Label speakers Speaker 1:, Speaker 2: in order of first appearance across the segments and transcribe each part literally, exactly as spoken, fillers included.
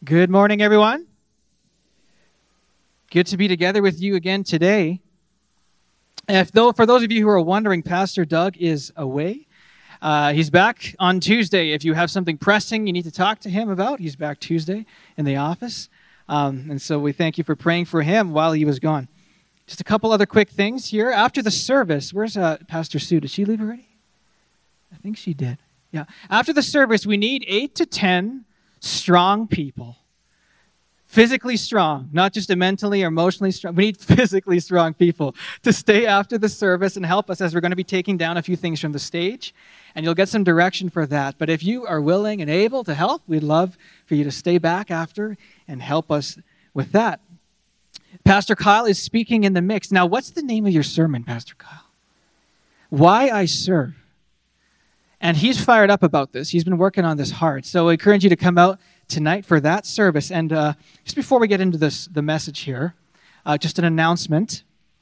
Speaker 1: Good morning, everyone. Good to be together with you again today. If though, for those of you who are wondering, Pastor Doug is away. Uh, he's back on Tuesday. If you have something pressing you need to talk to him about, he's back Tuesday in the office. Um, and so we thank you for praying for him while he was gone. Just a couple other quick things here. After the service, where's uh, Pastor Sue? Did she leave already? I think she did. Yeah. After the service, we need eight to ten strong people. Physically strong, not just mentally or emotionally strong. We need physically strong people to stay after the service and help us as we're going to be taking down a few things from the stage. And you'll get some direction for that. But if you are willing and able to help, we'd love for you to stay back after and help us with that. Pastor Kyle is speaking in the mix. Now, what's the name of your sermon, Pastor Kyle? Why I Serve. And he's fired up about this. He's been working on this hard. So I encourage you to come out tonight for that service. And uh, just before we get into this, the message here, uh, just an announcement.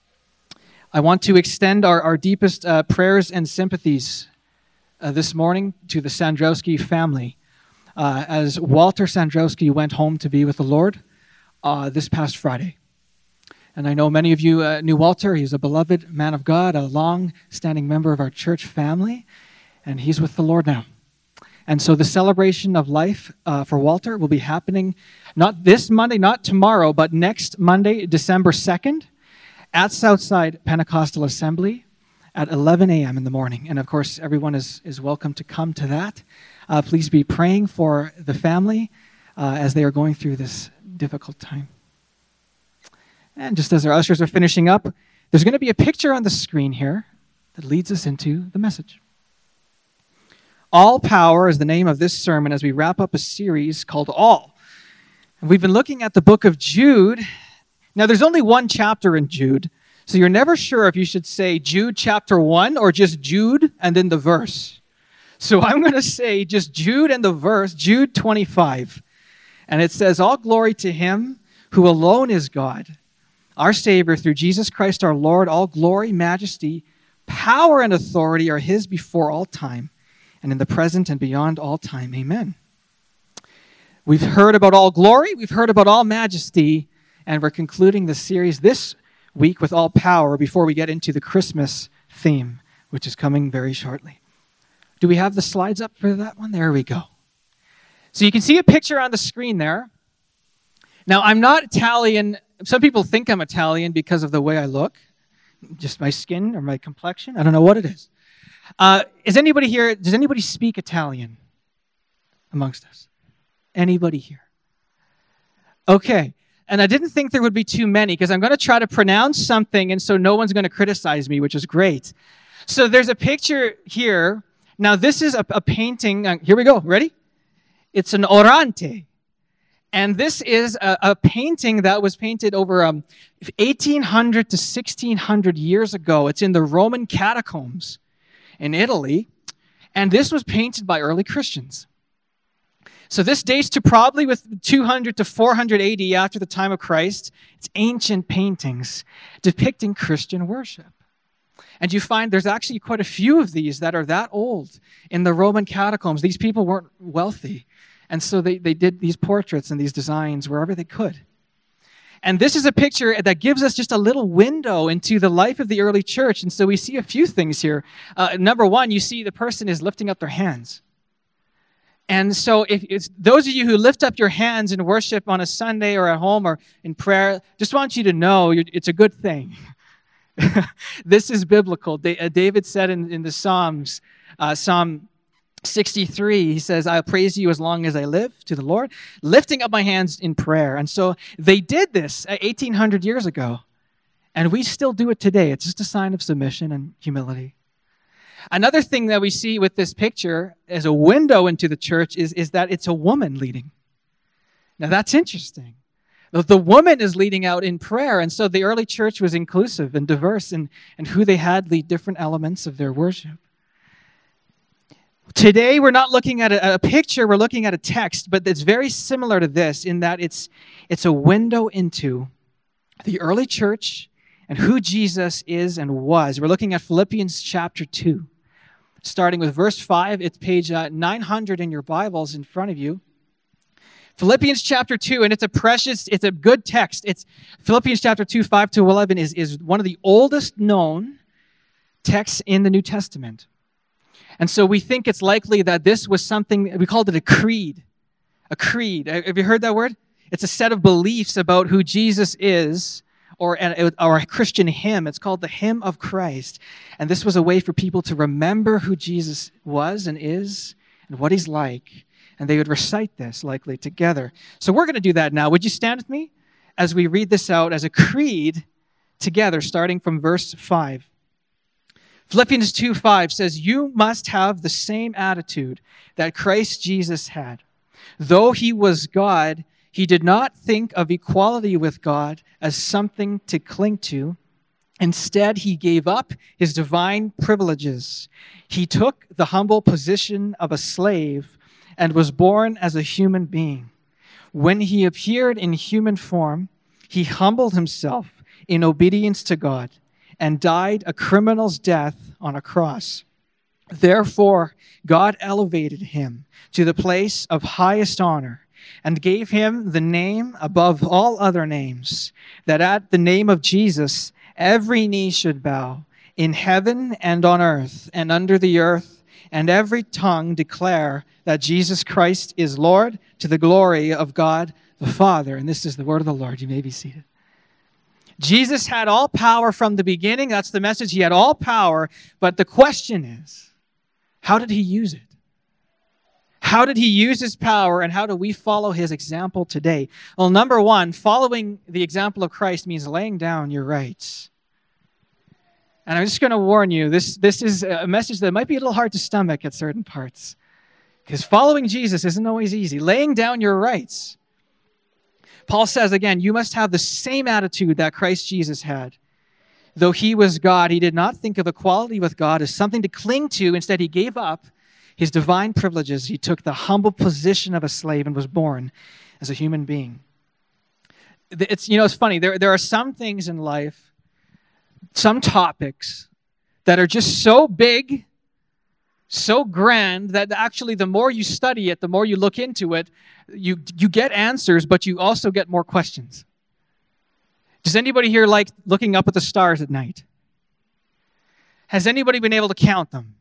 Speaker 1: I want to extend our, our deepest uh, prayers and sympathies uh, this morning to the Sandrowski family uh, as Walter Sandrowski went home to be with the Lord uh, this past Friday. And I know many of you uh, knew Walter. He's a beloved man of God, a long-standing member of our church family. And he's with the Lord now. And so the celebration of life uh, for Walter will be happening not this Monday, not tomorrow, but next Monday, December second, at Southside Pentecostal Assembly at eleven a.m. in the morning. And of course, everyone is, is welcome to come to that. Uh, please be praying for the family uh, as they are going through this difficult time. And just as our ushers are finishing up, there's going to be a picture on the screen here that leads us into the message. All Power is the name of this sermon as we wrap up a series called All. And we've been looking at the book of Jude. Now, there's only one chapter in Jude, so you're never sure if you should say Jude chapter one or just Jude and then the verse. So I'm going to say just Jude and the verse, Jude twenty-five. And it says, "All glory to him who alone is God, our Savior, through Jesus Christ our Lord. All glory, majesty, power, and authority are his before all time, and in the present and beyond all time. Amen." We've heard about all glory, we've heard about all majesty, and we're concluding the series this week with all power before we get into the Christmas theme, which is coming very shortly. Do we have the slides up for that one? There we go. So you can see a picture on the screen there. Now, I'm not Italian. Some people think I'm Italian because of the way I look, just my skin or my complexion. I don't know what it is. Uh, is anybody here, does anybody speak Italian amongst us? Anybody here? Okay. And I didn't think there would be too many because I'm going to try to pronounce something and so no one's going to criticize me, which is great. So there's a picture here. Now this is a, a painting. Uh, here we go. Ready? It's an orante. And this is a, a painting that was painted over um, eighteen hundred to sixteen hundred years ago. It's in the Roman catacombs in Italy, and this was painted by early Christians. So this dates to probably with two hundred to four hundred A D after the time of Christ. It's ancient paintings depicting Christian worship. And you find there's actually quite a few of these that are that old in the Roman catacombs. These people weren't wealthy, and so they, they did these portraits and these designs wherever they could. And this is a picture that gives us just a little window into the life of the early church. And so we see a few things here. Uh, number one, you see the person is lifting up their hands. And so if it's those of you who lift up your hands in worship on a Sunday or at home or in prayer, just want you to know it's a good thing. This is biblical. David said in, in the Psalms, uh, Psalm sixty-three, he says, "I'll praise you as long as I live," to the Lord, lifting up my hands in prayer. And so they did this eighteen hundred years ago, and we still do it today. It's just a sign of submission and humility. Another thing that we see with this picture as a window into the church is, is that it's a woman leading. Now that's interesting. The, the woman is leading out in prayer, and so the early church was inclusive and diverse in, in who they had lead different elements of their worship. Today, we're not looking at a, a picture, we're looking at a text, but it's very similar to this in that it's, it's a window into the early church and who Jesus is and was. We're looking at Philippians chapter two, starting with verse five. It's page uh, nine hundred in your Bibles in front of you. Philippians chapter two, and it's a precious, it's a good text. It's Philippians chapter two, five to eleven is, is one of the oldest known texts in the New Testament. And so we think it's likely that this was something, we called it a creed. A creed. Have you heard that word? It's a set of beliefs about who Jesus is, or, or a Christian hymn. It's called the Hymn of Christ. And this was a way for people to remember who Jesus was and is and what he's like. And they would recite this likely together. So we're going to do that now. Would you stand with me as we read this out as a creed together, starting from verse five? Philippians two five says, "You must have the same attitude that Christ Jesus had. Though he was God, he did not think of equality with God as something to cling to. Instead, he gave up his divine privileges. He took the humble position of a slave and was born as a human being. When he appeared in human form, he humbled himself in obedience to God and died a criminal's death on a cross. Therefore, God elevated him to the place of highest honor and gave him the name above all other names, that at the name of Jesus every knee should bow, in heaven and on earth and under the earth, and every tongue declare that Jesus Christ is Lord, to the glory of God the Father." And this is the word of the Lord. You may be seated. Jesus had all power from the beginning. That's the message. He had all power. But the question is, how did he use it? How did he use his power, and how do we follow his example today? Well, number one, following the example of Christ means laying down your rights. And I'm just going to warn you, this, this is a message that might be a little hard to stomach at certain parts. Because following Jesus isn't always easy. Laying down your rights. Paul says, again, you must have the same attitude that Christ Jesus had. Though he was God, he did not think of equality with God as something to cling to. Instead, he gave up his divine privileges. He took the humble position of a slave and was born as a human being. It's, you know, it's funny. There, there are some things in life, some topics that are just so big, so grand, that actually the more you study it, the more you look into it, you, you get answers, but you also get more questions. Does anybody here like looking up at the stars at night? Has anybody been able to count them?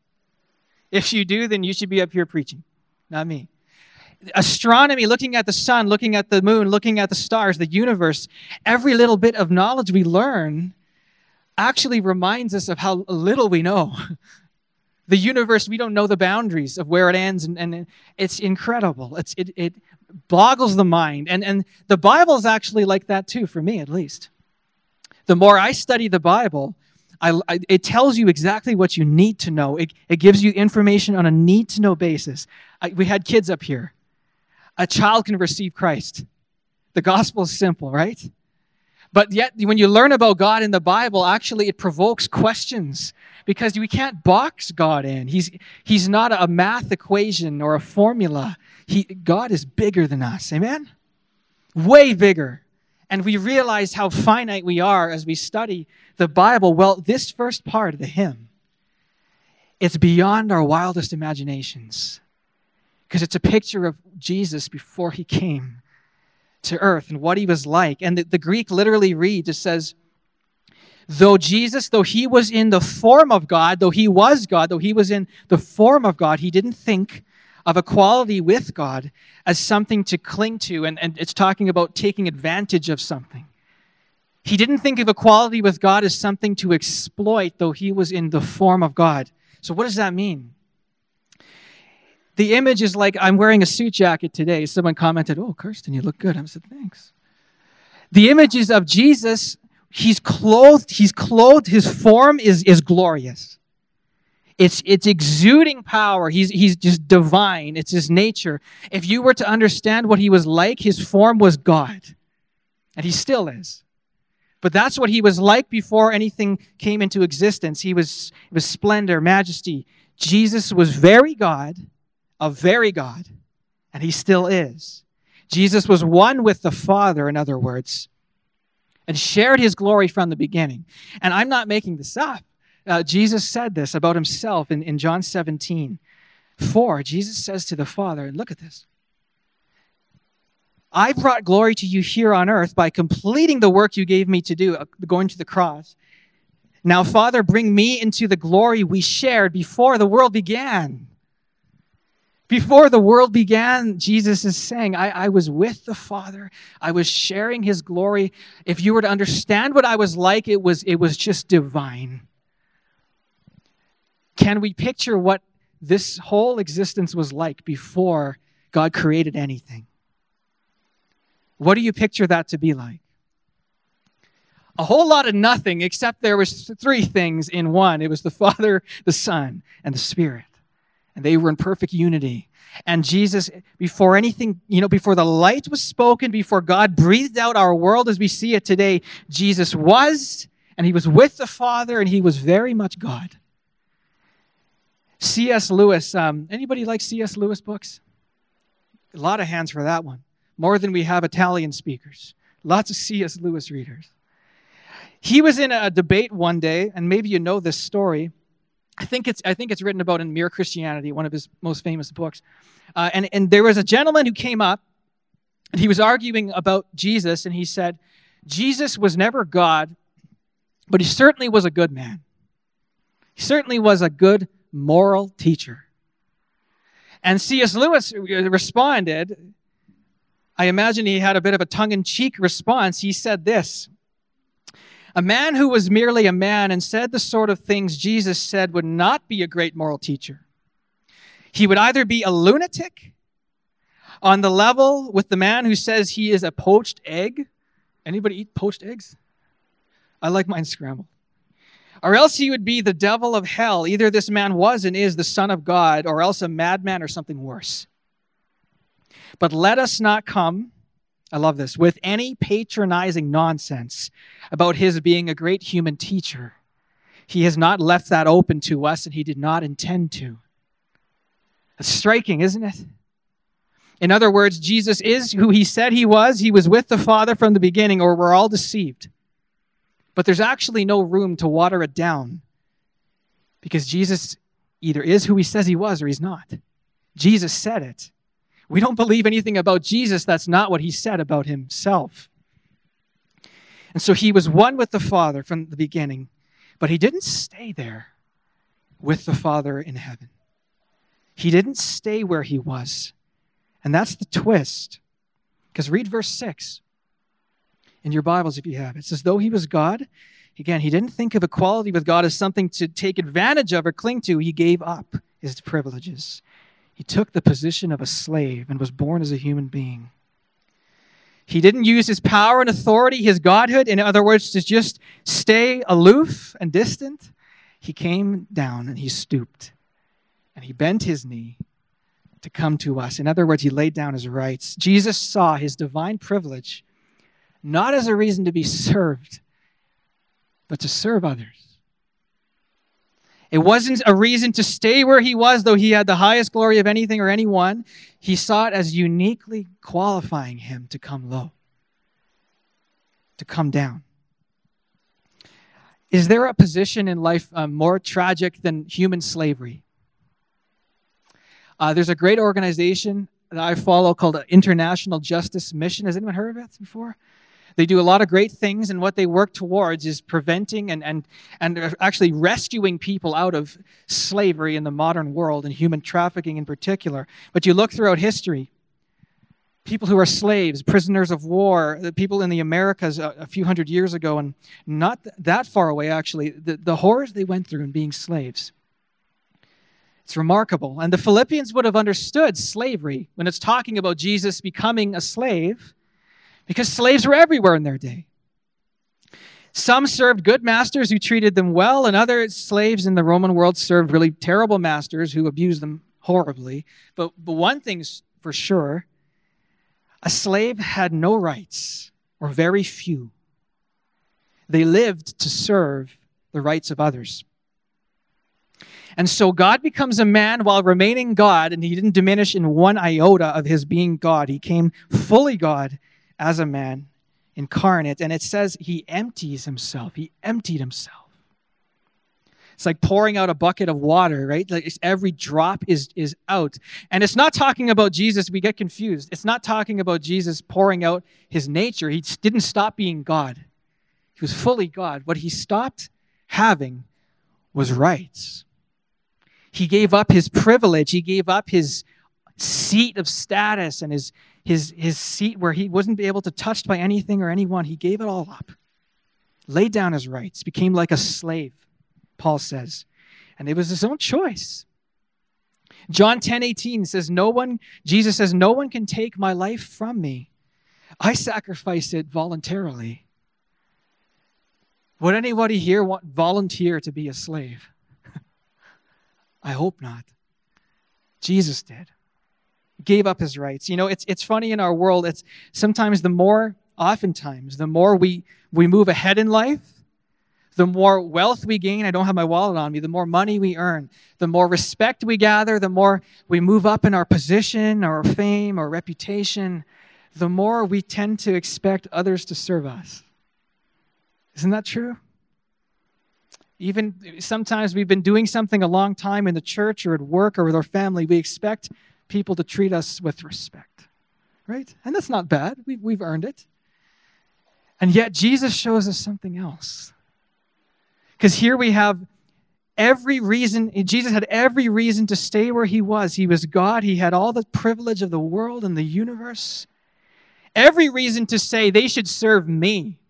Speaker 1: If you do, then you should be up here preaching, not me. Astronomy, looking at the sun, looking at the moon, looking at the stars, the universe, every little bit of knowledge we learn actually reminds us of how little we know. The universe, we don't know the boundaries of where it ends, and, and it's incredible. It's, it, it boggles the mind. And, and the Bible is actually like that too, for me at least. The more I study the Bible, I, I, it tells you exactly what you need to know. It, it gives you information on a need-to-know basis. I, we had kids up here. A child can receive Christ. The gospel is simple, right? But yet, when you learn about God in the Bible, actually it provokes questions because we can't box God in. He's, he's not a math equation or a formula. He, God is bigger than us, amen? Way bigger. And we realize how finite we are as we study the Bible. Well, this first part of the hymn, it's beyond our wildest imaginations because it's a picture of Jesus before he came to earth and what he was like. And the, the Greek literally reads, it says, though Jesus, though he was in the form of God, though he was God, though he was in the form of God, he didn't think of equality with God as something to cling to. And, and it's talking about taking advantage of something. He didn't think of equality with God as something to exploit, though he was in the form of God. So what does that mean? The image is like, I'm wearing a suit jacket today. Someone commented, oh, Kirsten, you look good. I said, thanks. The image is of Jesus. He's clothed. He's clothed. His form is, is glorious. It's, it's exuding power. He's, he's just divine. It's his nature. If you were to understand what he was like, his form was God. And he still is. But that's what he was like before anything came into existence. He was, it was splendor, majesty. Jesus was very God. A very God, and he still is. Jesus was one with the Father, in other words, and shared his glory from the beginning. And I'm not making this up. Uh, Jesus said this about himself in, in John seventeen four. Jesus says to the Father, and look at this, I brought glory to you here on earth by completing the work you gave me to do, going to the cross. Now, Father, bring me into the glory we shared before the world began. Before the world began, Jesus is saying, I, I was with the Father. I was sharing his glory. If you were to understand what I was like, it was, it was just divine. Can we picture what this whole existence was like before God created anything? What do you picture that to be like? A whole lot of nothing, except there was three things in one. It was the Father, the Son, and the Spirit. And they were in perfect unity. And Jesus, before anything, you know, before the light was spoken, before God breathed out our world as we see it today, Jesus was, and he was with the Father, and he was very much God. C S Lewis, um, anybody like C S Lewis books? A lot of hands for that one. More than we have Italian speakers. Lots of C S Lewis readers. He was in a debate one day, and maybe you know this story. I think it's I think it's written about in Mere Christianity, one of his most famous books. Uh, and, and there was a gentleman who came up, and he was arguing about Jesus, and he said, Jesus was never God, but he certainly was a good man. He certainly was a good moral teacher. And C S Lewis responded, I imagine he had a bit of a tongue-in-cheek response. He said this, a man who was merely a man and said the sort of things Jesus said would not be a great moral teacher. He would either be a lunatic on the level with the man who says he is a poached egg. Anybody eat poached eggs? I like mine scrambled. Or else he would be the devil of hell. Either this man was and is the Son of God, or else a madman or something worse. But let us not come, I love this, with any patronizing nonsense about his being a great human teacher. He has not left that open to us, and he did not intend to. It's striking, isn't it? In other words, Jesus is who he said he was. He was with the Father from the beginning, or we're all deceived. But there's actually no room to water it down, because Jesus either is who he says he was or he's not. Jesus said it. We don't believe anything about Jesus that's not what he said about himself. And so he was one with the Father from the beginning, but he didn't stay there with the Father in heaven. He didn't stay where he was. And that's the twist. Because read verse six in your Bibles if you have it. It says, though he was God, again, he didn't think of equality with God as something to take advantage of or cling to. He gave up his privileges. He took the position of a slave and was born as a human being. He didn't use his power and authority, his godhood, in other words, to just stay aloof and distant. He came down and he stooped and he bent his knee to come to us. In other words, he laid down his rights. Jesus saw his divine privilege not as a reason to be served, but to serve others. It wasn't a reason to stay where he was, though he had the highest glory of anything or anyone. He saw it as uniquely qualifying him to come low, to come down. Is there a position in life uh, more tragic than human slavery? Uh, there's a great organization that I follow called International Justice Mission. Has anyone heard of it before? They do a lot of great things, and what they work towards is preventing and, and, and actually rescuing people out of slavery in the modern world, and human trafficking in particular. But you look throughout history, people who are slaves, prisoners of war, the people in the Americas a, a few hundred years ago, and not th- that far away actually, the, the horrors they went through in being slaves. It's remarkable. And the Philippians would have understood slavery when it's talking about Jesus becoming a slave, because slaves were everywhere in their day. Some served good masters who treated them well, and other slaves in the Roman world served really terrible masters who abused them horribly. But, but one thing's for sure, a slave had no rights, or very few. They lived to serve the rights of others. And so God becomes a man while remaining God, and he didn't diminish in one iota of his being God. He came fully God as a man, incarnate. And it says he empties himself. He emptied himself. It's like pouring out a bucket of water, right? Like it's every drop is, is out. And it's not talking about Jesus. We get confused. It's not talking about Jesus pouring out his nature. He didn't stop being God. He was fully God. What he stopped having was rights. He gave up his privilege. He gave up his seat of status and his, his, his seat where he wasn't able to be touched by anything or anyone. He gave it all up. Laid down his rights. Became like a slave, Paul says. And it was his own choice. John ten eighteen says, no one, Jesus says, no one can take my life from me. I sacrifice it voluntarily. Would anybody here want volunteer to be a slave? I hope not. Jesus did. Gave up his rights. You know, it's it's funny in our world, it's sometimes the more, oftentimes, the more we, we move ahead in life, the more wealth we gain. I don't have my wallet on me. The more money we earn, the more respect we gather, the more we move up in our position, our fame, our reputation, the more we tend to expect others to serve us. Isn't that true? Even sometimes we've been doing something a long time in the church or at work or with our family, we expect people to treat us with respect, right? And that's not bad. We've, we've earned it. And yet Jesus shows us something else. Because here we have every reason, Jesus had every reason to stay where he was. He was God. He had all the privilege of the world and the universe. Every reason to say they should serve me.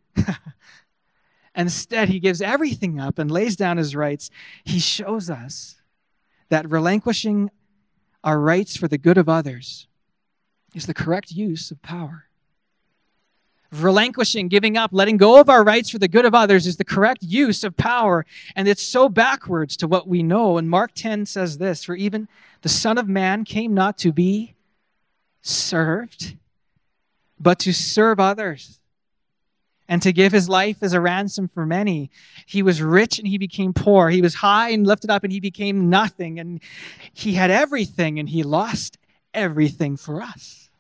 Speaker 1: Instead, he gives everything up and lays down his rights. He shows us that relinquishing our rights for the good of others is the correct use of power. Relinquishing, giving up, letting go of our rights for the good of others is the correct use of power. And it's so backwards to what we know. And Mark ten says this, for even the Son of Man came not to be served, but to serve others, and to give his life as a ransom for many. He was rich and he became poor. He was high and lifted up and he became nothing. And he had everything and he lost everything for us.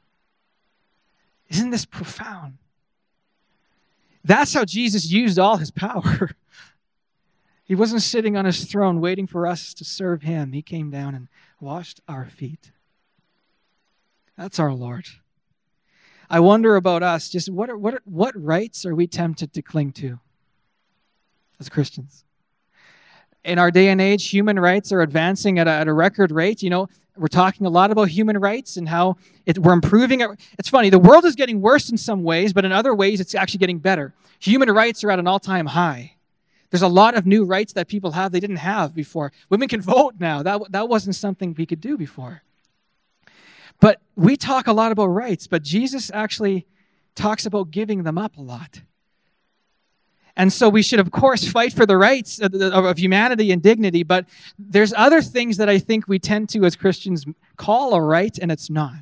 Speaker 1: Isn't this profound? That's how Jesus used all his power. He wasn't sitting on his throne waiting for us to serve him. He came down and washed our feet. That's our Lord. I wonder about us, just what are, what are, what rights are we tempted to cling to as Christians? In our day and age, human rights are advancing at a, at a record rate. You know, we're talking a lot about human rights and how it, we're improving. It. It's funny, the world is getting worse in some ways, but in other ways, it's actually getting better. Human rights are at an all-time high. There's a lot of new rights that people have they didn't have before. Women can vote now. That, that wasn't something we could do before. But we talk a lot about rights, but Jesus actually talks about giving them up a lot. And so we should, of course, fight for the rights of, of humanity and dignity, but there's other things that I think we tend to, as Christians, call a right, and it's not.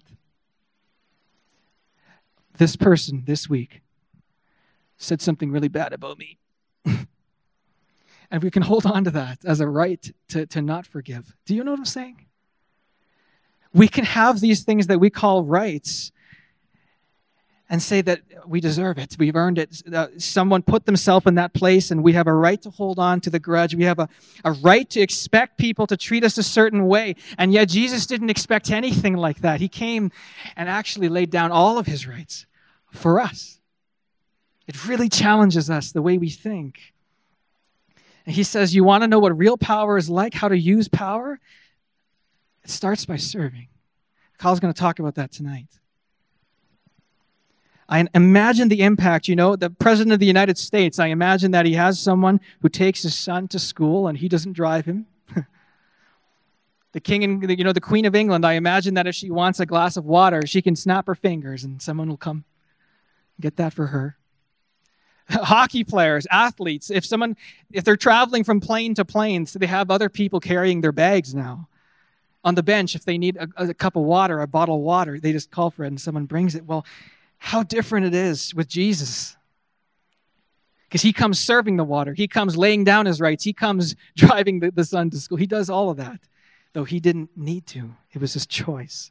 Speaker 1: This person this week said something really bad about me. And we can hold on to that as a right to, to not forgive. Do you know what I'm saying? We can have these things that we call rights and say that we deserve it. We've earned it. Uh, someone put themselves in that place and we have a right to hold on to the grudge. We have a, a right to expect people to treat us a certain way. And yet Jesus didn't expect anything like that. He came and actually laid down all of his rights for us. It really challenges us the way we think. And he says, you want to know what real power is like, how to use power? It starts by serving. Kyle's going to talk about that tonight. I imagine the impact, you know, the President of the United States, I imagine that he has someone who takes his son to school and he doesn't drive him. The king and, you know, the Queen of England, I imagine that if she wants a glass of water, she can snap her fingers and someone will come get that for her. Hockey players, athletes, if someone, if they're traveling from plane to plane, so they have other people carrying their bags now. On the bench, if they need a, a cup of water, a bottle of water, they just call for it and someone brings it. Well, how different it is with Jesus. Because he comes serving the water. He comes laying down his rights. He comes driving the, the son to school. He does all of that, though he didn't need to. It was his choice.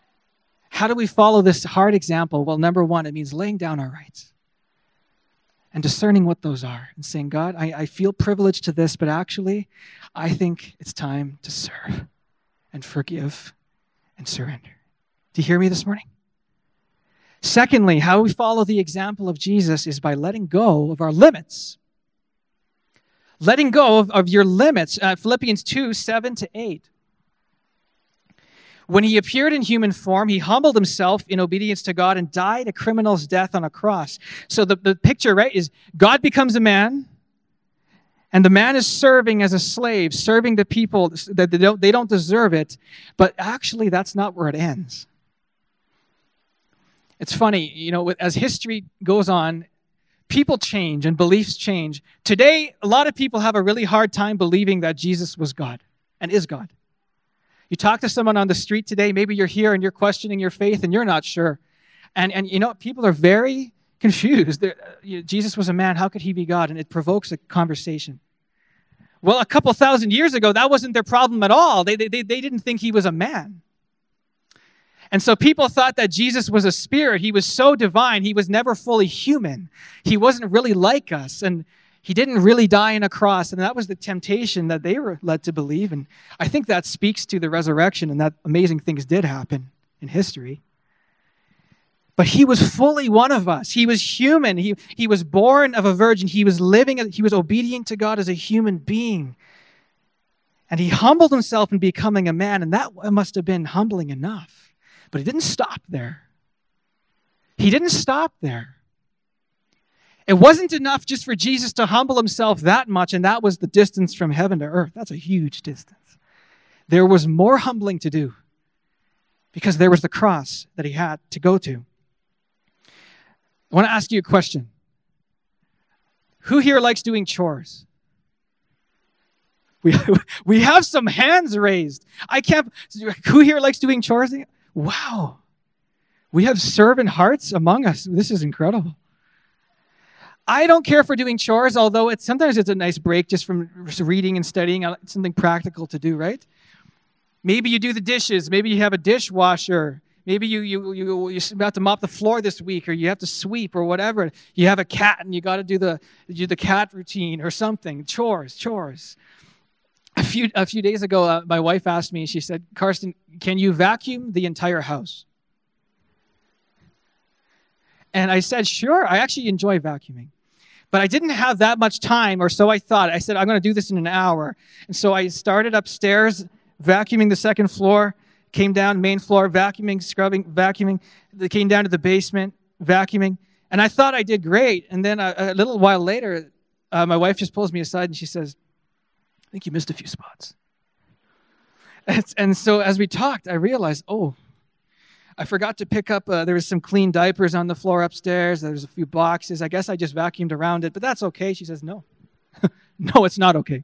Speaker 1: How do we follow this hard example? Well, number one, it means laying down our rights. and discerning what those are and saying, God, I, I feel privileged to this, but actually, I think it's time to serve and forgive and surrender. Do you hear me this morning? Secondly, how we follow the example of Jesus is by letting go of our limits. Letting go of, of your limits. Uh, Philippians two, seven to eight. When he appeared in human form, he humbled himself in obedience to God and died a criminal's death on a cross. So the, the picture, right, is God becomes a man, and the man is serving as a slave, serving the people that they don't, they don't deserve it. But actually, that's not where it ends. It's funny, you know, as history goes on, people change and beliefs change. Today, a lot of people have a really hard time believing that Jesus was God and is God. You talk to someone on the street today, maybe you're here and you're questioning your faith and you're not sure. And, and you know, people are very confused. Uh, you know, Jesus was a man, how could he be God? And it provokes a conversation. Well, a couple thousand years ago, that wasn't their problem at all. They, they, they didn't think he was a man. And so people thought that Jesus was a spirit. He was so divine. He was never fully human. He wasn't really like us. And he didn't really die on a cross. And that was the temptation that they were led to believe. And I think that speaks to the resurrection and that amazing things did happen in history. But he was fully one of us. He was human. He, he was born of a virgin. He was living, he was obedient to God as a human being. And he humbled himself in becoming a man. And that must have been humbling enough. But he didn't stop there. He didn't stop there. It wasn't enough just for Jesus to humble himself that much, and that was the distance from heaven to earth. That's a huge distance. There was more humbling to do because there was the cross that he had to go to. I want to ask you a question. Who here likes doing chores? We, we have some hands raised. I can't. Who here likes doing chores? Wow. We have servant hearts among us. This is incredible. I don't care for doing chores, although it's sometimes it's a nice break just from reading and studying. It's something practical to do, right? Maybe you do the dishes. Maybe you have a dishwasher. Maybe you, you, you, you have to mop the floor this week, or you have to sweep or whatever. You have a cat and you got to do the, do the cat routine or something. Chores, chores. A few, a few days ago, uh, my wife asked me, she said, Karsten, can you vacuum the entire house? And I said, sure, I actually enjoy vacuuming. But I didn't have that much time, or so I thought. I said, I'm going to do this in an hour. And so I started upstairs, vacuuming the second floor, came down, main floor, vacuuming, scrubbing, vacuuming. They came down to the basement, vacuuming. And I thought I did great. And then a, a little while later, uh, my wife just pulls me aside and she says, I think you missed a few spots. And, and so as we talked, I realized, oh, I forgot to pick up, uh, there was some clean diapers on the floor upstairs. There was a few boxes. I guess I just vacuumed around it, but that's okay. She says, no. No, it's not okay.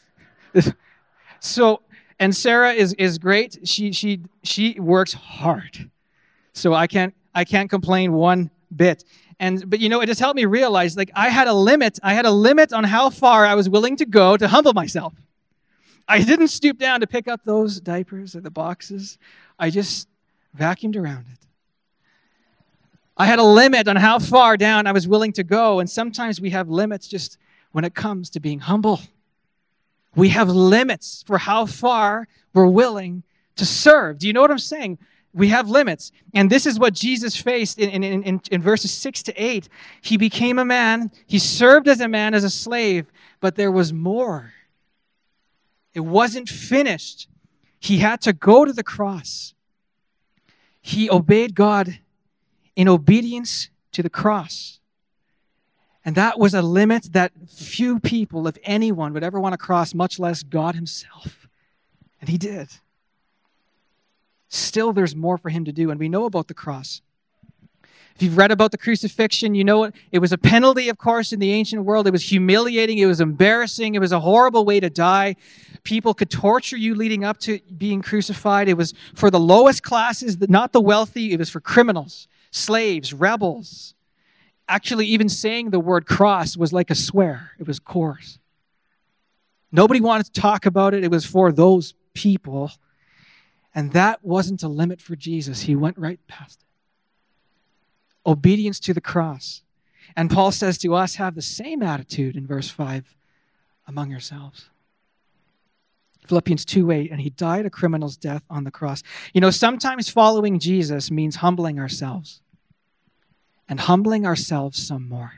Speaker 1: So, and Sarah is is great. She she she works hard. So I can't I can't complain one bit. And but you know, it just helped me realize like I had a limit. I had a limit on how far I was willing to go to humble myself. I didn't stoop down to pick up those diapers or the boxes. I just vacuumed around it. I had a limit on how far down I was willing to go, and sometimes we have limits just when it comes to being humble. We have limits for how far we're willing to serve. Do you know what I'm saying? We have limits. And this is what Jesus faced in, in, in, in verses six to eight. He became a man. He served as a man, as a slave, but there was more. It wasn't finished. He had to go to the cross. He obeyed God in obedience to the cross. And that was a limit that few people, if anyone, would ever want to cross, much less God himself. And he did. Still, there's more for him to do, and we know about the cross. If you've read about the crucifixion, you know it, it was a penalty, of course, in the ancient world. It was humiliating. It was embarrassing. It was a horrible way to die. People could torture you leading up to being crucified. It was for the lowest classes, not the wealthy. It was for criminals, slaves, rebels. Actually, even saying the word cross was like a swear. It was coarse. Nobody wanted to talk about it. It was for those people. And that wasn't a limit for Jesus. He went right past it. Obedience to the cross. And Paul says to us, have the same attitude in verse five among yourselves. Philippians two eight, and he died a criminal's death on the cross. You know, sometimes following Jesus means humbling ourselves. And humbling ourselves some more.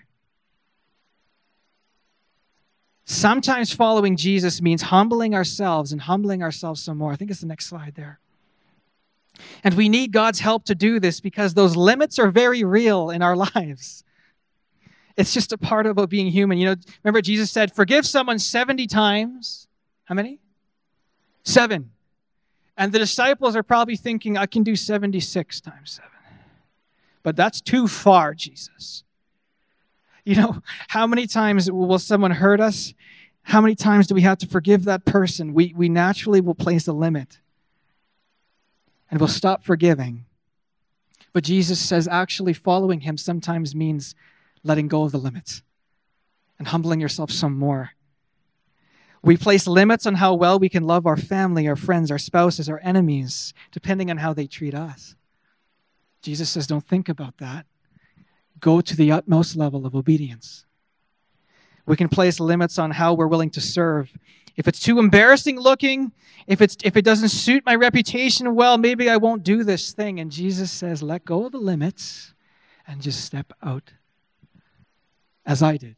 Speaker 1: Sometimes following Jesus means humbling ourselves and humbling ourselves some more. I think it's the next slide there. And we need God's help to do this because those limits are very real in our lives. It's just a part of being human. You know, remember Jesus said, forgive someone seventy times. How many? Seven. And the disciples are probably thinking, I can do seventy-six times seven. But that's too far, Jesus. You know, how many times will someone hurt us? How many times do we have to forgive that person? We, we naturally will place a limit. And we'll stop forgiving. But Jesus says actually following him sometimes means letting go of the limits and humbling yourself some more. We place limits on how well we can love our family, our friends, our spouses, our enemies, depending on how they treat us. Jesus says, don't think about that. Go to the utmost level of obedience. We can place limits on how we're willing to serve. If it's too embarrassing looking, if it's if it doesn't suit my reputation well, maybe I won't do this thing. And Jesus says, let go of the limits and just step out, as I did.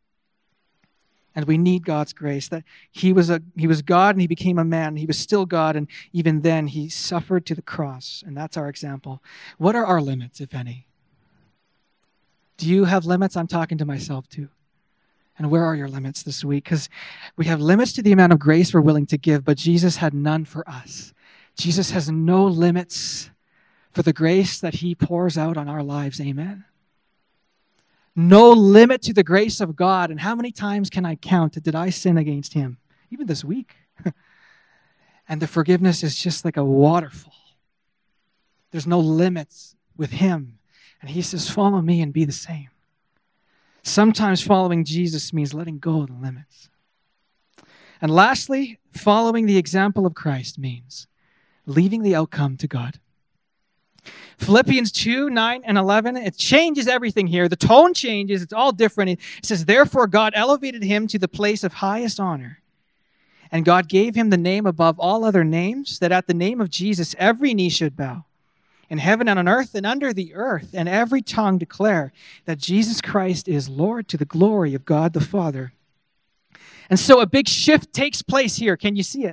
Speaker 1: And we need God's grace. That he was a he was God and he became a man. He was still God, and even then he suffered to the cross. And that's our example. What are our limits, if any? Do you have limits? I'm talking to myself too. And where are your limits this week? Because we have limits to the amount of grace we're willing to give, but Jesus had none for us. Jesus has no limits for the grace that he pours out on our lives. Amen. No limit to the grace of God. And how many times can I count did I sin against him? Even this week. And the forgiveness is just like a waterfall. There's no limits with him. And he says, follow me and be the same. Sometimes following Jesus means letting go of the limits. And lastly, following the example of Christ means leaving the outcome to God. Philippians two, nine, and eleven, it changes everything here. The tone changes. It's all different. It says, therefore God elevated him to the place of highest honor. And God gave him the name above all other names, that at the name of Jesus every knee should bow, in heaven and on earth and under the earth, and every tongue declare that Jesus Christ is Lord, to the glory of God the Father. And so a big shift takes place here. Can you see it?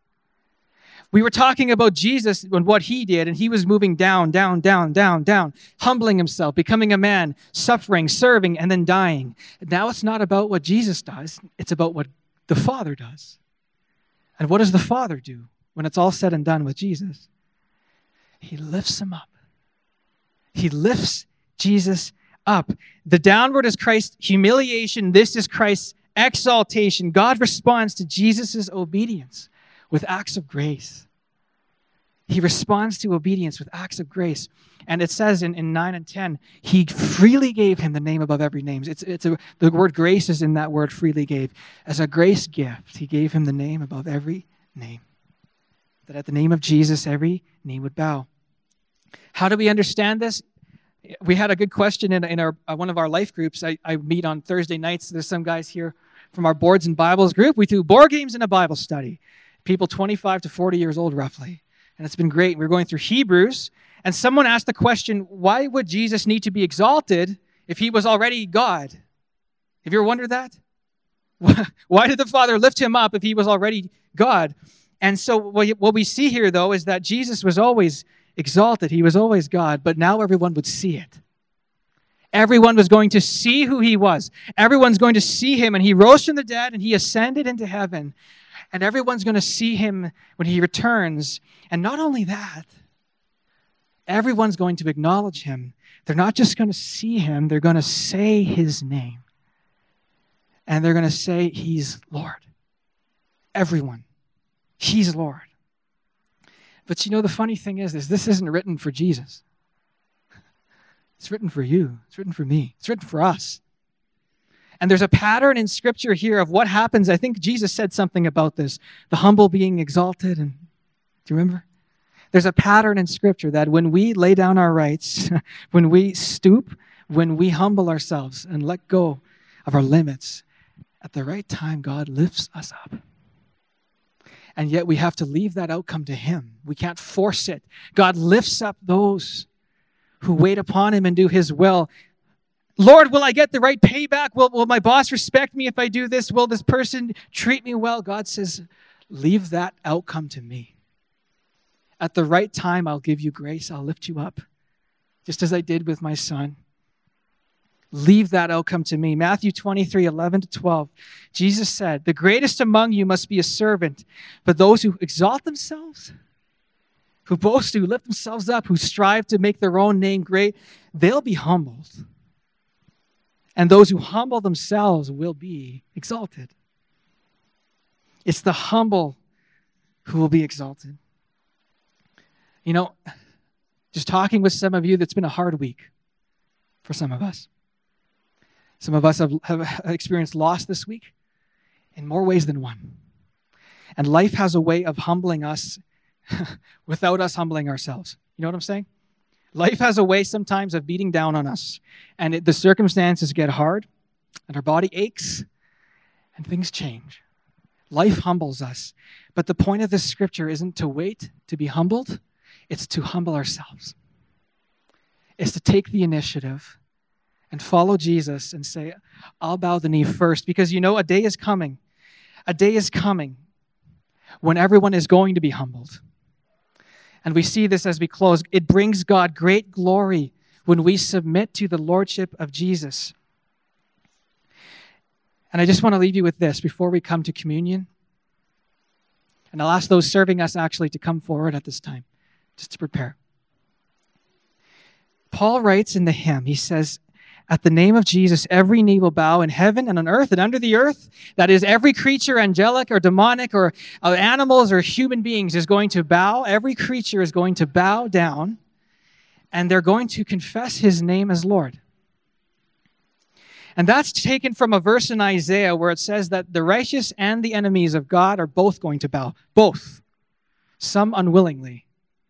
Speaker 1: We were talking about Jesus and what he did, and he was moving down, down, down, down, down, humbling himself, becoming a man, suffering, serving, and then dying. Now it's not about what Jesus does. It's about what the Father does. And what does the Father do when it's all said and done with Jesus? He lifts him up. He lifts Jesus up. The downward is Christ's humiliation. This is Christ's exaltation. God responds to Jesus' obedience with acts of grace. He responds to obedience with acts of grace. And it says in, in nine and ten, he freely gave him the name above every name. It's, it's a, the word grace is in that word freely gave. As a grace gift, he gave him the name above every name. That at the name of Jesus, every knee would bow. How do we understand this? We had a good question in, in our uh, one of our life groups. I, I meet on Thursday nights. There's some guys here from our Boards and Bibles group. We do board games and a Bible study. People twenty-five to forty years old, roughly. And it's been great. We're going through Hebrews. And someone asked the question, why would Jesus need to be exalted if he was already God? Have you ever wondered that? Why did the Father lift him up if he was already God? And so what we see here, though, is that Jesus was always exalted. He was always God, but now everyone would see it. Everyone was going to see who he was. Everyone's going to see him, and he rose from the dead, and he ascended into heaven. And everyone's going to see him when he returns. And not only that, everyone's going to acknowledge him. They're not just going to see him, they're going to say his name. And they're going to say, he's Lord. Everyone. He's Lord. But you know, the funny thing is, is this isn't written for Jesus. It's written for you. It's written for me. It's written for us. And there's a pattern in Scripture here of what happens. I think Jesus said something about this. The humble being exalted. And do you remember? There's a pattern in Scripture that when we lay down our rights, when we stoop, when we humble ourselves and let go of our limits, at the right time, God lifts us up. And yet we have to leave that outcome to him. We can't force it. God lifts up those who wait upon him and do his will. Lord, will I get the right payback? Will, will my boss respect me if I do this? Will this person treat me well? God says, leave that outcome to me. At the right time, I'll give you grace. I'll lift you up, just as I did with my son. Leave that outcome to me. Matthew twenty-three, eleven to twelve. Jesus said, the greatest among you must be a servant, but those who exalt themselves, who boast, who lift themselves up, who strive to make their own name great, they'll be humbled. And those who humble themselves will be exalted. It's the humble who will be exalted. You know, just talking with some of you, that's been a hard week for some of us. Some of us have, have experienced loss this week in more ways than one. And life has a way of humbling us without us humbling ourselves. You know what I'm saying? Life has a way sometimes of beating down on us. And it, the circumstances get hard, and our body aches, and things change. Life humbles us. But the point of this scripture isn't to wait to be humbled. It's to humble ourselves. It's to take the initiative and follow Jesus and say, I'll bow the knee first. Because you know, a day is coming. A day is coming when everyone is going to be humbled. And we see this as we close. It brings God great glory when we submit to the lordship of Jesus. And I just want to leave you with this before we come to communion. And I'll ask those serving us actually to come forward at this time, just to prepare. Paul writes in the hymn, he says, at the name of Jesus, every knee will bow in heaven and on earth and under the earth. That is, every creature, angelic or demonic or uh, animals or human beings is going to bow. Every creature is going to bow down, and they're going to confess his name as Lord. And that's taken from a verse in Isaiah where it says that the righteous and the enemies of God are both going to bow. Both. Some unwillingly.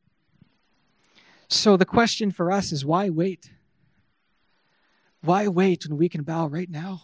Speaker 1: So the question for us is, why wait? Why wait when we can bow right now?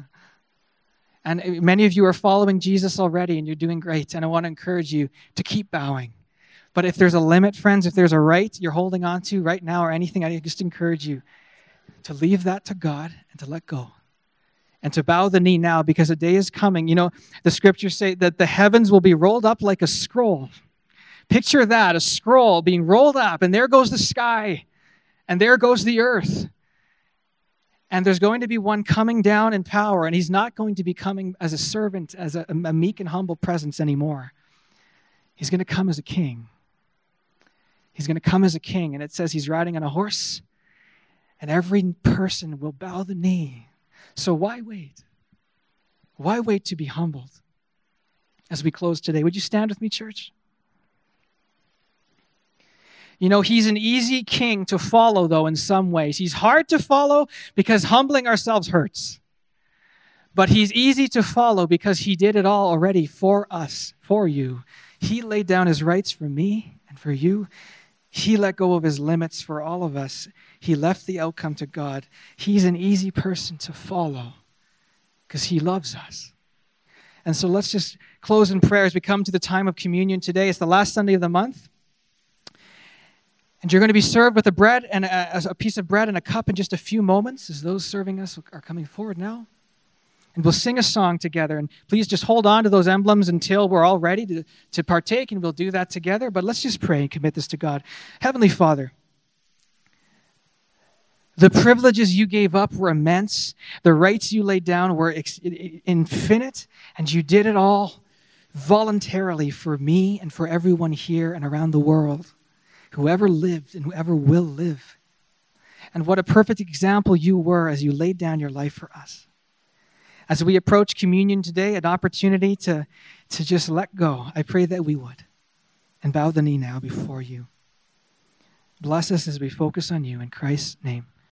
Speaker 1: And many of you are following Jesus already, and you're doing great. And I want to encourage you to keep bowing. But if there's a limit, friends, if there's a right you're holding on to right now or anything, I just encourage you to leave that to God and to let go. And to bow the knee now, because a day is coming. You know, the scriptures say that the heavens will be rolled up like a scroll. Picture that, a scroll being rolled up, and there goes the sky, and there goes the earth. And there's going to be one coming down in power, and he's not going to be coming as a servant, as a, a meek and humble presence anymore. He's going to come as a king. He's going to come as a king, and it says he's riding on a horse, and every person will bow the knee. So why wait? Why wait to be humbled? As we close today, would you stand with me, church? You know, he's an easy king to follow, though, in some ways. He's hard to follow because humbling ourselves hurts. But he's easy to follow because he did it all already for us, for you. He laid down his rights for me and for you. He let go of his limits for all of us. He left the outcome to God. He's an easy person to follow because he loves us. And so let's just close in prayer as we come to the time of communion today. It's the last Sunday of the month. And you're going to be served with a bread and a, a piece of bread and a cup in just a few moments as those serving us are coming forward now. And we'll sing a song together. And please just hold on to those emblems until we're all ready to, to partake, and we'll do that together. But let's just pray and commit this to God. Heavenly Father, the privileges you gave up were immense. The rights you laid down were ex- infinite, and you did it all voluntarily for me and for everyone here and around the world. Whoever lived and whoever will live. And what a perfect example you were as you laid down your life for us. As we approach communion today, an opportunity to, to just let go, I pray that we would. And bow the knee now before you. Bless us as we focus on you. In Christ's name.